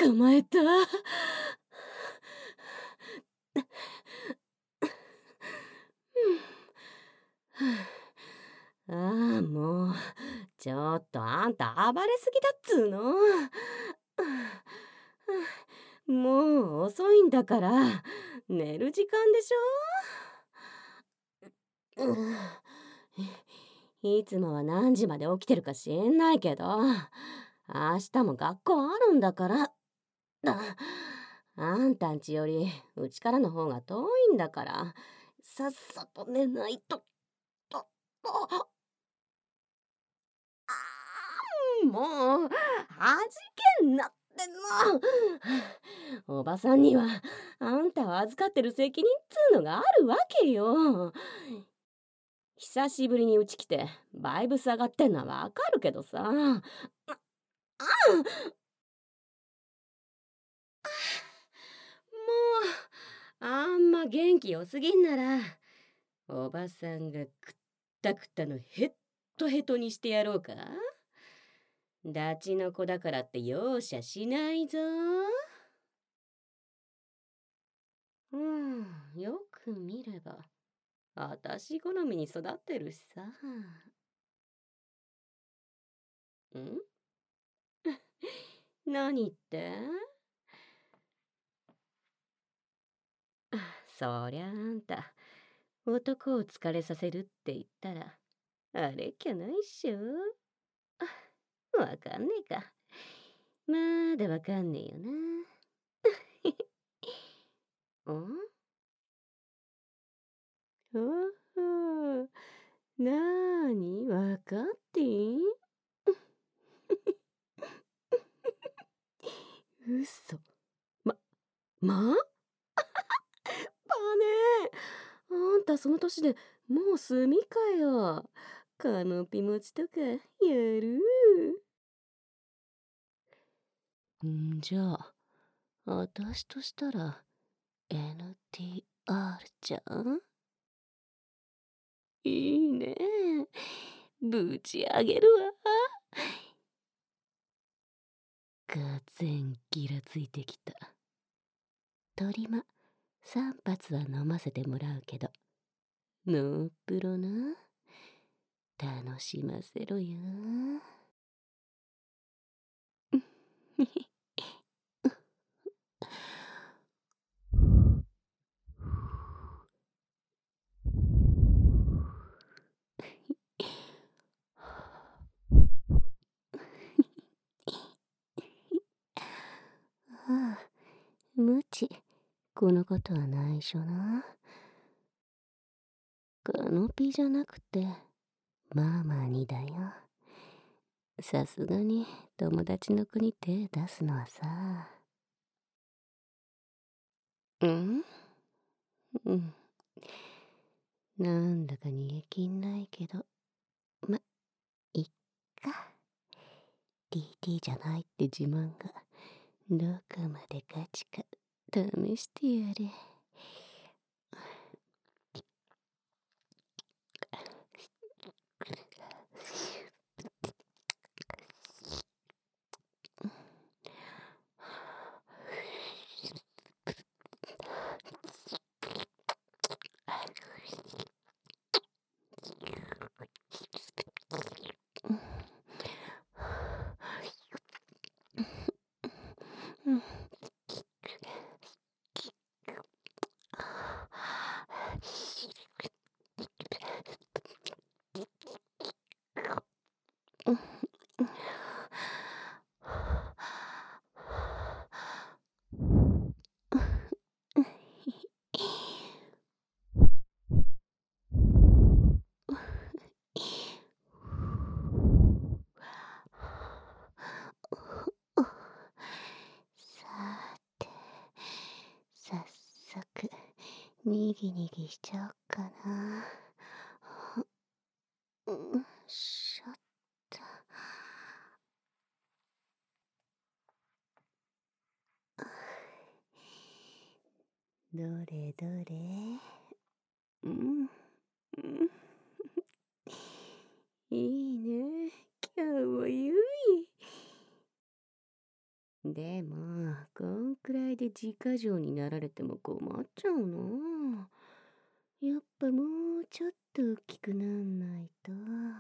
捕まえた。ああ、もう、ちょっとあんた暴れすぎだっつーの。もう遅いんだから、寝る時間でしょ。いつもは何時まで起きてるか知んないけど、明日も学校あるんだから。あんたんちよりうちからの方が遠いんだから、さっさと寝ないと。あもう、はじけんなっての。おばさんには、あんたを預かってる責任っつうのがあるわけよ。久しぶりにうち来て、バイブス上がってんのはわかるけどさ。もう、あんま元気よすぎんなら、おばさんがくったくったのヘッドヘトにしてやろうか。ダチの子だからって容赦しないぞ。よく見れば、あたし好みに育ってるしさ。ん何って？そりゃあんた、男を疲れさせるって言ったら、あれっきゃないっしょ。わかんねえか。まだわかんねえよな。んほほう。なーにわかってん嘘。まパネあんたその年でもう済みかよ。カノピ持ちとかやるじゃあ、私としたら NTR じゃん。いいね。ぶち上げるわ。がぜんギラついてきた。トリマ3発は飲ませてもらうけど、ノープロな。楽しませろよ。ああ、無知。このことは内緒な。カノピじゃなくて、ママにだよ。さすがに友達の子に手出すのはさ。うんうん。なんだか逃げきんないけど、いっか。TT じゃないって自慢が、どこまでガチか試してやれ。さて、早速、にぎにぎしちゃおっかな。しょっと。どれどれ。うんいいね。今日もゆい。 でも、こんくらいで自家錠になられても困っちゃうな。やっぱもうちょっと大きくなんないと。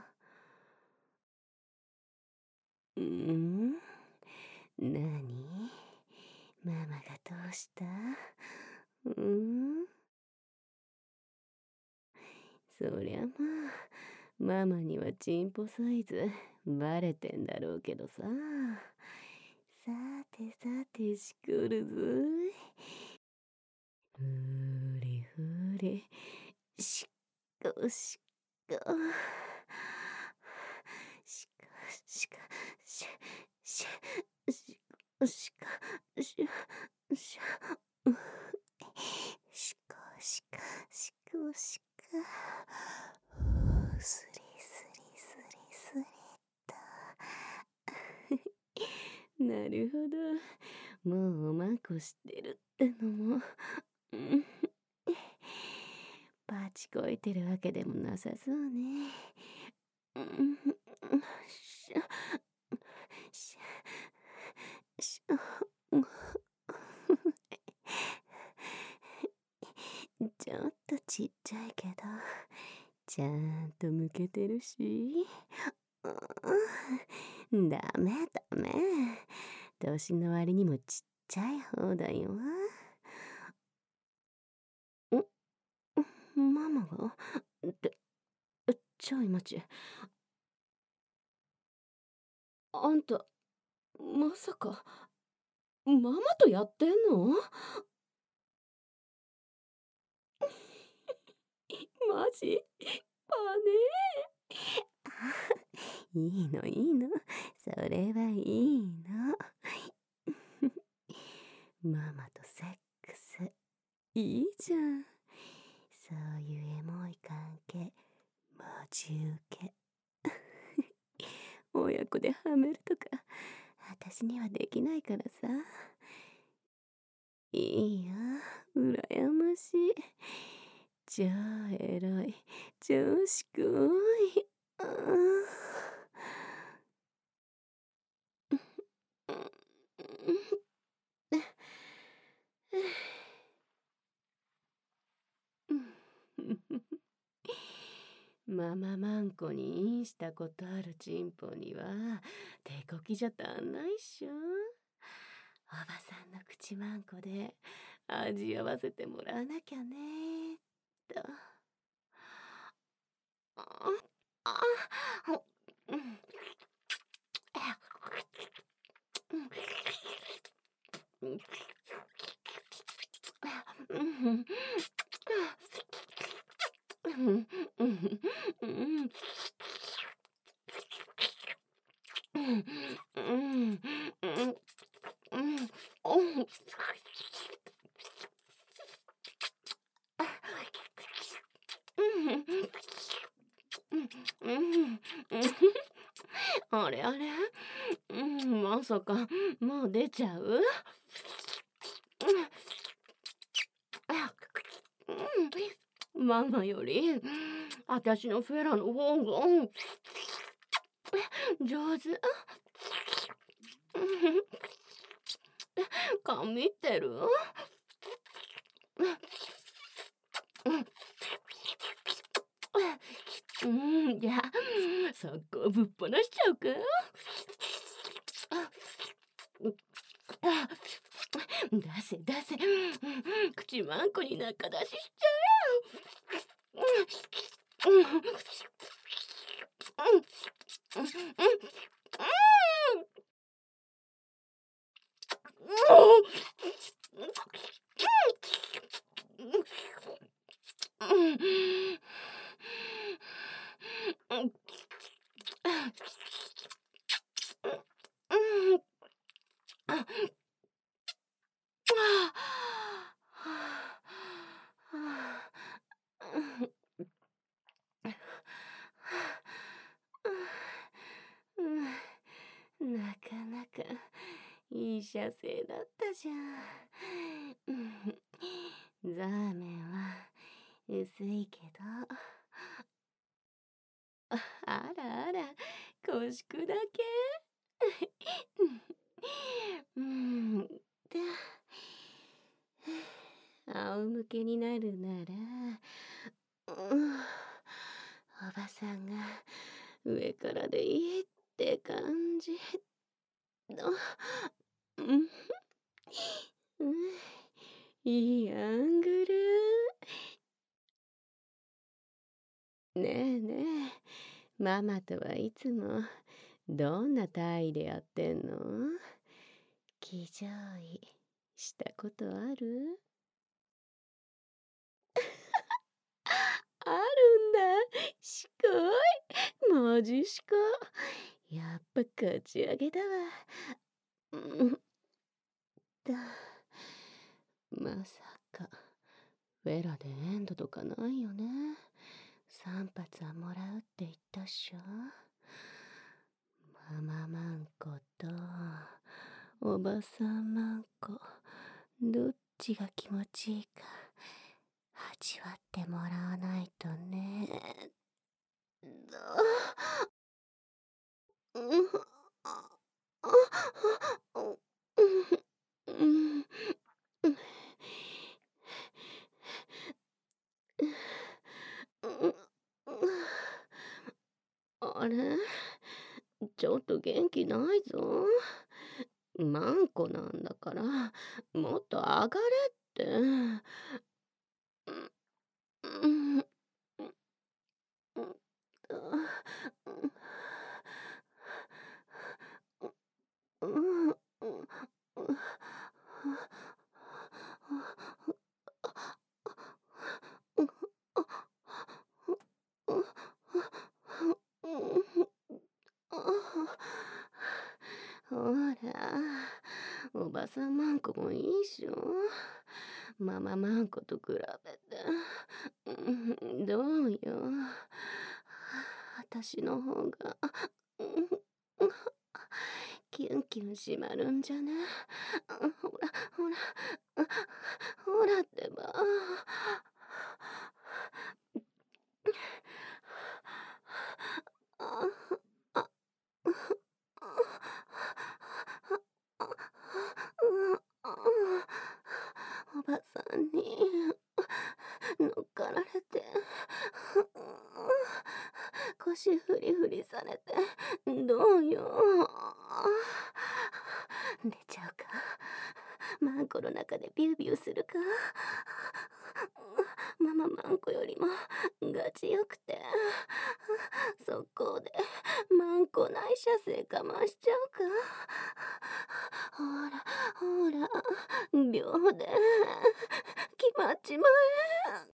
ん？なに？ママがどうした？そりゃまあ、ママにはチンポサイズバレてんだろうけどさ。さてさてしこるぞい。ふりふり、しこしこ。しかしかしししこしかしししこしかしこしか。スリスリスリスリと。なるほど。もうおまんこしてるってのも。うん。パチこいてるわけでもなさそうね。うん。しゃ、しゃ、しゃ。ちょっとちっちゃいけど、ちゃんとむけてるし。ダメダメ。年の割にもちっちゃい方だよ。ママがって、ちょい待ち。あんた、まさか、ママとやってんの？マジ？パネ？いいのいいの。それはいいの。ママとセックス、いいじゃん。そういうエモい関係、マジ受け。親子ではめるとか、私にはできないからさ。いいよ、羨ましい。超エロい、超しこい。マママンコにインしたことあるチンポには手こきじゃ足んないっしょ。おばさんの口マンコで味合わせてもらわなきゃねと。ああ、うん。あれあれ、まさかもう出ちゃう？ママより私のフェラの方が上手。髪ってる？じゃあ速攻ぶっ放しちゃうか？出せ出せ。口まんこに仲出ししちゃなかなかいい射精だったじゃん。ザーメンは薄いけど。あらあら、腰砕け。 けになるなら、うん、おばさんが上からでいいって感じの、うん、うん、いいアングル。ねえねえ、ママとはいつもどんな体位でやってんの？騎乗位したことある？あるんだ。しこい。マジしこ。やっぱ勝ち上げだわ。うんだ。まさか、フェラでエンドとかないよね。3発はもらうって言ったっしょ。マママンコとおばさんマンコ、どっちが気持ちいいか味わってもらわないとね。うんああうんあれ、ちょっと元気ないぞ。マンコなんだから、もっと上がれって。うんうんうんほら、おばさんマンコもいいっしょ。マママンコと比べて。どうよ。私の方が、キュンキュンしまるんじゃね。ほら、ほら、ほらってば。おばさんに乗っかられて、腰フリフリされて、どうよ。出ちゃうか。マンコの中でビュービューするか。マママンコよりもガチよくて、そこでマンコ内射精かましちゃうか。ほらほら、秒で決まっちまえ。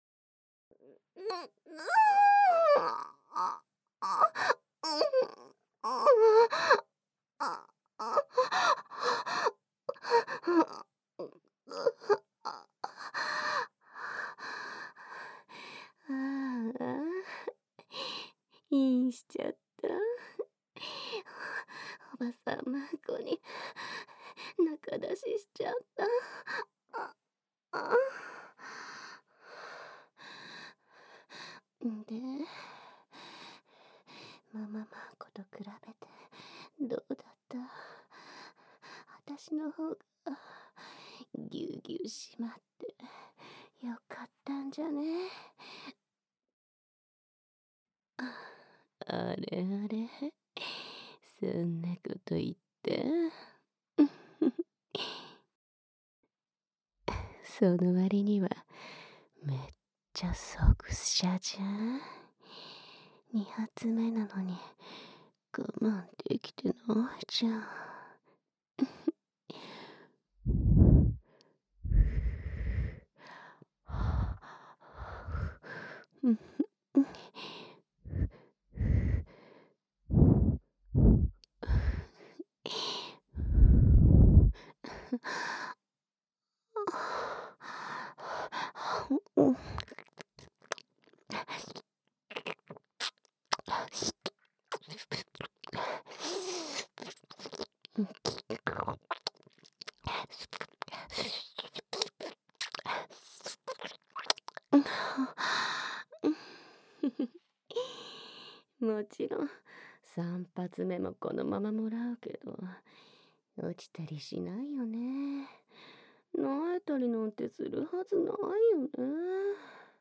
ああ、インしちゃった。おばさんマンコに仲出ししちゃった。ああで、マママンコと比べてどうだった？私の方がぎゅうぎゅうしまってよかったんじゃね？あれあれ、そんなこと言って。その割にはめっちゃ即射じゃん。2発目なのに我慢できてないじゃん。もちろん3発目もこのままもらうけど、落ちたりしないよね。 萎えたりなんてするはずないよね。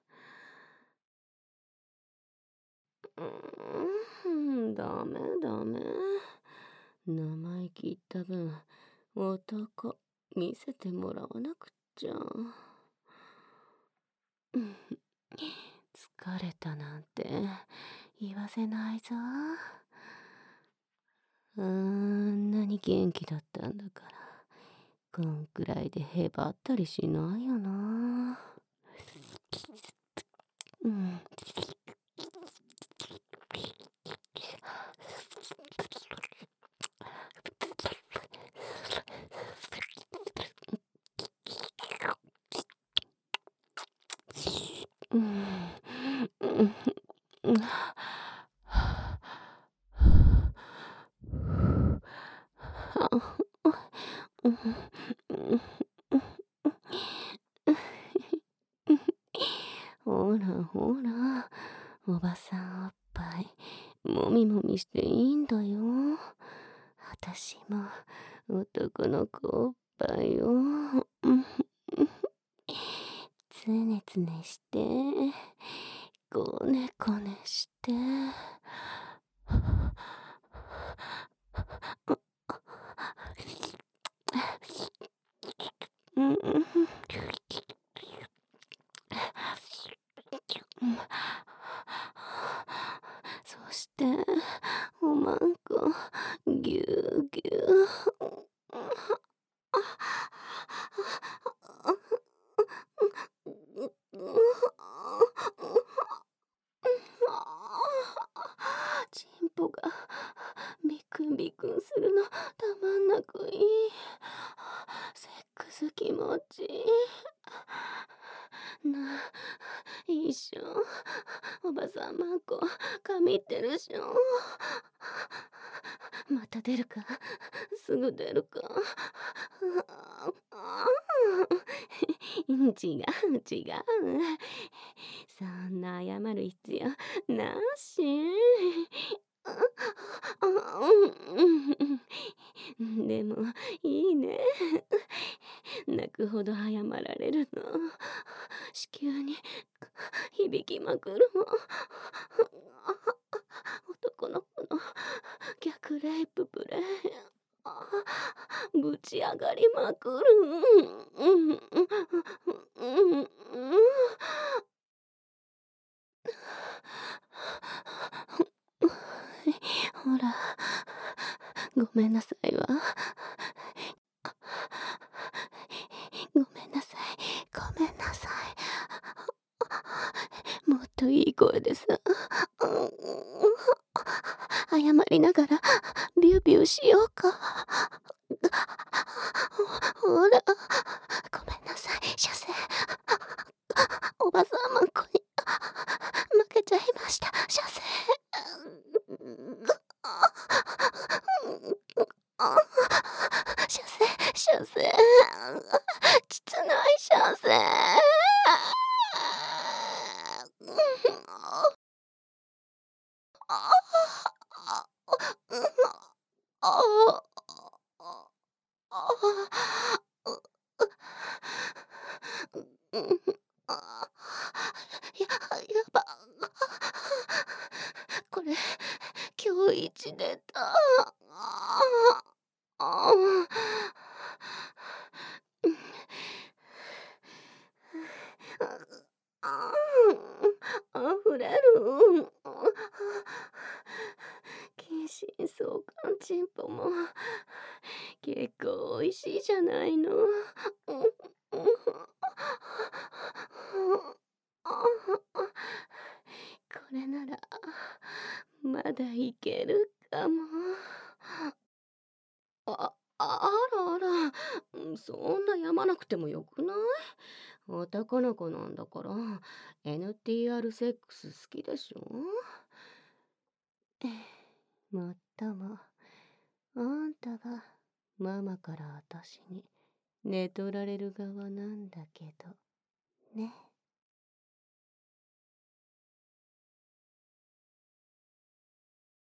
ダメダメ。生意気言った分、男見せてもらわなくっちゃ。疲れたなんて言わせないぞ。あんなに元気だったんだから、こんくらいでへばったりしないよな。うん。うん。うん。ほらほら、おばさんおっぱい、もみもみしていいんだよ。私も男の子おっぱいを、つねつねして、こねこねして。そして、おまんこ、ぎゅうぎゅう。チンポがビクンビクンするのたまんなくいい。セックス気持ちいい。なあ、いいっしょ。おばさんまんこ髪ってるっしょ。また出るか、すぐ出るか。違う違う。そんな謝る必要なし。でもいいね。泣くほど謝られるの。子宮に響きまくるもん。男の子の逆レイププレイ。ぶち上がりまくる。ほら、ごめんなさいわ。ごめんなさい。ごめんなさい。もっといい声でさ。謝りながらビュービューしようか。ほら、ごめんなさい。射精。おばさんまんこに負けちゃいました。射精。射精、射精。膣内射精。やば。これ、今日一出た。溢れる。近親相関チンポも結構おいしいじゃないの。これならまだいけるかも。あら、そんなやまなくてもよくない？男の子なんだから NTR セックス好きでしょ？もっとも、あんたがママから私に寝取られる側なんだけどね。